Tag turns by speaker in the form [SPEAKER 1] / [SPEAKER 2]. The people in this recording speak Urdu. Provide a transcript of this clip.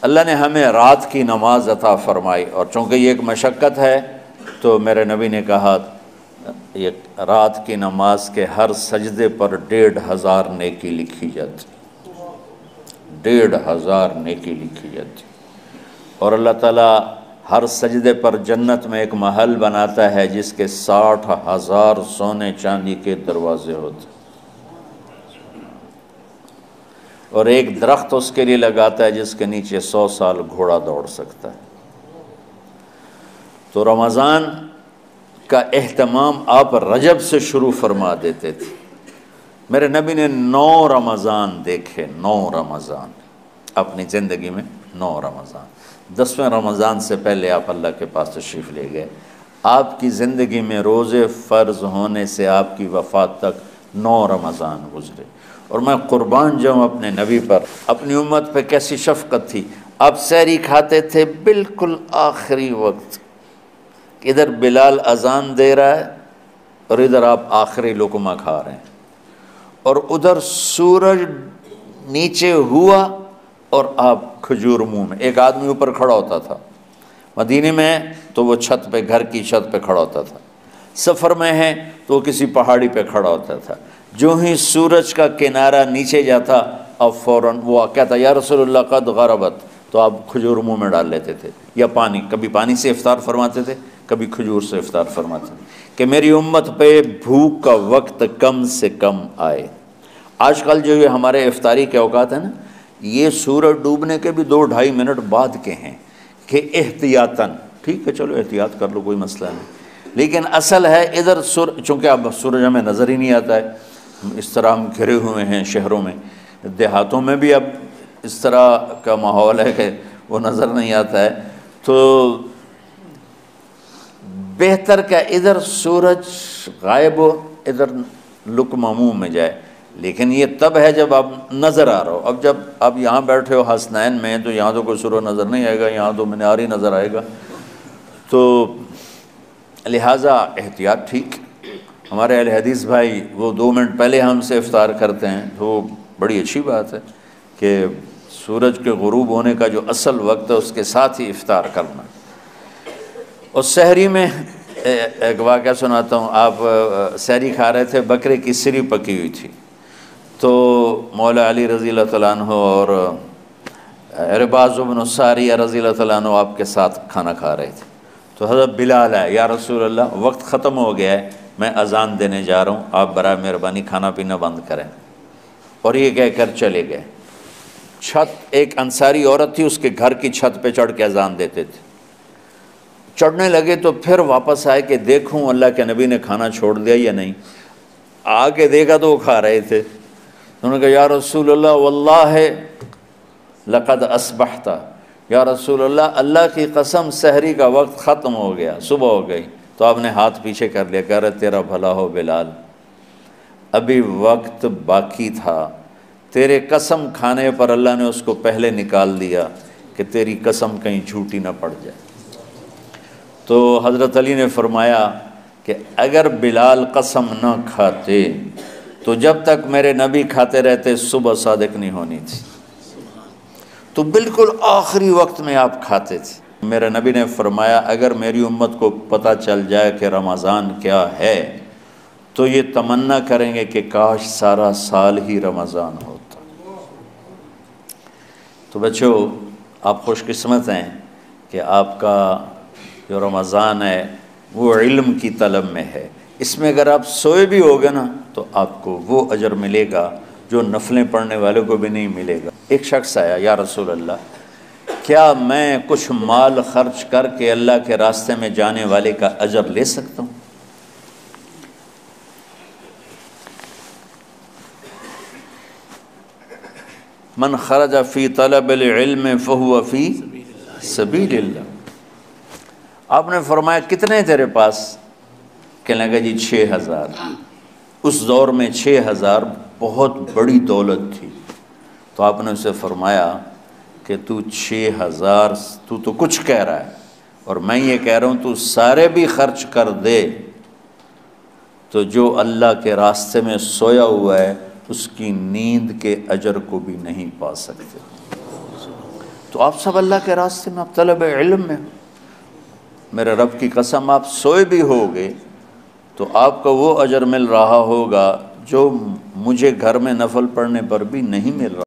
[SPEAKER 1] اللہ نے ہمیں رات کی نماز عطا فرمائی، اور چونکہ یہ ایک مشقت ہے تو میرے نبی نے کہا یہ رات کی نماز کے ہر سجدے پر 1500 نیکی لکھی جاتی، 1500 نیکی لکھی جاتی، اور اللہ تعالیٰ ہر سجدے پر جنت میں ایک محل بناتا ہے جس کے 60,000 سونے چاندی کے دروازے ہوتے، اور ایک درخت اس کے لیے لگاتا ہے جس کے نیچے 100 سال گھوڑا دوڑ سکتا ہے۔ تو رمضان کا اہتمام آپ رجب سے شروع فرما دیتے تھے۔ میرے نبی نے 9 رمضان دیکھے، 9 رمضان اپنی زندگی میں، 9 رمضان۔ 10ویں رمضان سے پہلے آپ اللہ کے پاس تشریف لے گئے۔ آپ کی زندگی میں روزے فرض ہونے سے آپ کی وفات تک 9 رمضان گزرے، اور میں قربان جاؤں اپنے نبی پر، اپنی امت پہ کیسی شفقت تھی۔ آپ سحری کھاتے تھے بالکل آخری وقت، ادھر بلال اذان دے رہا ہے اور ادھر آپ آخری لقمہ کھا رہے ہیں، اور ادھر سورج نیچے ہوا اور آپ کھجور منہ میں۔ ایک آدمی اوپر کھڑا ہوتا تھا مدینے میں تو وہ چھت پہ، گھر کی چھت پہ کھڑا ہوتا تھا، سفر میں ہے تو وہ کسی پہاڑی پہ کھڑا ہوتا تھا، جو ہی سورج کا کنارہ نیچے جاتا اب فوراً وہ کہتا یا رسول اللہ قد غربت، تو آپ کھجور منہ میں ڈال لیتے تھے، یا پانی، کبھی پانی سے افطار فرماتے تھے، کبھی کھجور سے افطار فرماتے تھے، کہ میری امت پہ بھوک کا وقت کم سے کم آئے۔ آج کل جو یہ ہمارے افطاری کے اوقات ہیں نا، یہ سورج ڈوبنے کے بھی 2-2.5 منٹ بعد کے ہیں، کہ احتیاطاً، ٹھیک ہے چلو احتیاط کر لو کوئی مسئلہ نہیں، لیکن اصل ہے ادھر چونکہ اب سورج ہمیں نظر ہی نہیں آتا ہے، اس طرح ہم گھرے ہوئے ہیں شہروں میں، دیہاتوں میں بھی اب اس طرح کا ماحول ہے کہ وہ نظر نہیں آتا ہے، تو بہتر کہ ادھر سورج غائب ہو ادھر لقمہ منہ میں جائے، لیکن یہ تب ہے جب آپ نظر آ رہا ہو۔ اب جب آپ یہاں بیٹھے ہو حسنین میں تو یہاں تو کوئی سورج نظر نہیں آئے گا، یہاں تو مینار ہی نظر آئے گا، تو لہٰذا احتیاط ٹھیک۔ ہمارے اہل حدیث بھائی وہ 2 منٹ پہلے ہم سے افطار کرتے ہیں، تو بڑی اچھی بات ہے کہ سورج کے غروب ہونے کا جو اصل وقت ہے اس کے ساتھ ہی افطار کرنا۔ اور سحری میں ایک واقعہ سناتا ہوں، آپ سحری کھا رہے تھے، بکرے کی سری پکی ہوئی تھی، تو مولا علی رضی اللہ تعالیٰ عنہ اور عرباض بن ساریہ رضی اللہ تعالیٰ عنہ آپ کے ساتھ کھانا کھا رہے تھے، تو حضرت بلال ہے، یا رسول اللہ وقت ختم ہو گیا ہے، میں اذان دینے جا رہا ہوں، آپ برائے مہربانی کھانا پینا بند کریں، اور یہ کہہ کر چلے گئے۔ چھت، ایک انصاری عورت تھی، اس کے گھر کی چھت پہ چڑھ کے اذان دیتے تھے، چڑھنے لگے تو پھر واپس آئے کہ دیکھوں اللہ کے نبی نے کھانا چھوڑ دیا یا نہیں، آگے دیکھا تو وہ کھا رہے تھے، انہوں نے کہا یا رسول اللہ واللہ لقد اصبحت، یا رسول اللہ اللہ کی قسم سحری کا وقت ختم ہو گیا، صبح ہو گئی، تو آپ نے ہاتھ پیچھے کر لیا، کہہ رہے تیرا بھلا ہو بلال، ابھی وقت باقی تھا، تیرے قسم کھانے پر اللہ نے اس کو پہلے نکال دیا کہ تیری قسم کہیں جھوٹی نہ پڑ جائے۔ تو حضرت علی نے فرمایا کہ اگر بلال قسم نہ کھاتے تو جب تک میرے نبی کھاتے رہتے صبح صادق نہیں ہونی تھی، تو بالکل آخری وقت میں آپ کھاتے تھے۔ میرے نبی نے فرمایا اگر میری امت کو پتہ چل جائے کہ رمضان کیا ہے تو یہ تمنا کریں گے کہ کاش سارا سال ہی رمضان ہوتا۔ تو بچوں آپ خوش قسمت ہیں کہ آپ کا جو رمضان ہے وہ علم کی طلب میں ہے، اس میں اگر آپ سوئے بھی ہوگے نا تو آپ کو وہ اجر ملے گا جو نفلیں پڑھنے والوں کو بھی نہیں ملے گا۔ ایک شخص آیا، یا رسول اللہ کیا میں کچھ مال خرچ کر کے اللہ کے راستے میں جانے والے کا اجر لے سکتا ہوں؟ من خرج فی طلب العلم فہو فی سبیل اللہ۔ آپ نے فرمایا کتنے تیرے پاس؟ کہنے لگا جی 6000۔ اس دور میں 6000 بہت بڑی دولت تھی، تو آپ نے اسے فرمایا کہ تو 6000 تو کچھ کہہ رہا ہے اور میں یہ کہہ رہا ہوں تو سارے بھی خرچ کر دے تو جو اللہ کے راستے میں سویا ہوا ہے اس کی نیند کے اجر کو بھی نہیں پا سکتے۔ تو آپ سب اللہ کے راستے میں، آپ طلب علم میں ہو۔ میرے رب کی قسم آپ سوئے بھی ہوگے تو آپ کو وہ اجر مل رہا ہوگا جو مجھے گھر میں نفل پڑھنے پر بھی نہیں مل رہا۔